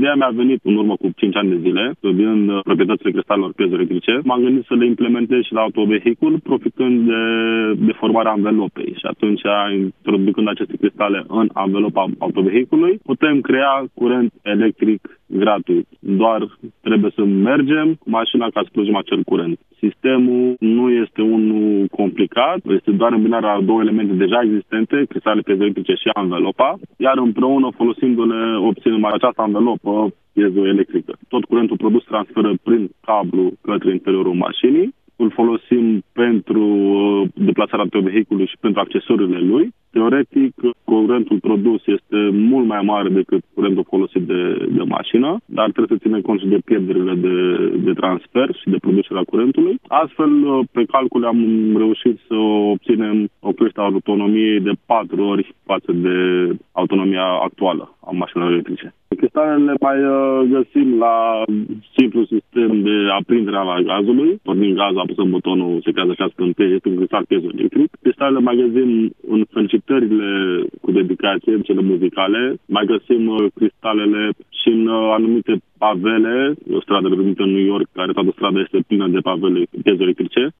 ideea mea a venit în urmă cu 5 ani de zile, studiind proprietățile cristalelor piezoelectrice. M-am gândit să le implementez și la autovehicul, profitând de formarea anvelopei. Și atunci, introducând aceste cristale în anvelopa autovehiculului, putem crea curent electric gratuit. Doar trebuie să mergem cu mașina ca să producem acel curent. Sistemul nu este unul complicat, este doar îmbinarea a două elemente deja existente, cristalele piezoelectrice și anvelopa, iar împreună, folosindu-le, obținem această anvelopă piezoelectrică. Tot curentul produs transferă prin cablu către interiorul mașinii. Îl folosim pentru deplasarea autovehiculului și pentru accesoriile lui. Teoretic, curentul produs este mult mai mare decât curentul folosit de mașină, dar trebuie să ținem cont și de pierderile de transfer și de producerea curentului. Astfel, pe calcule am reușit să obținem o creștere a autonomiei de 4 ori față de autonomia actuală a mașinilor electrice. Cristalele mai găsim la simplu sistem de aprindere a gazului. Pornind gazul, apăsăm butonul, se creează această întâi, este un cristal piezoelectric. Cristalele mai găsim în felicitările cu dedicație, cele muzicale. Mai găsim cristalele și în anumite pavele, o stradă numită în New York, care toată strada este plină de pavele piezoelectrice.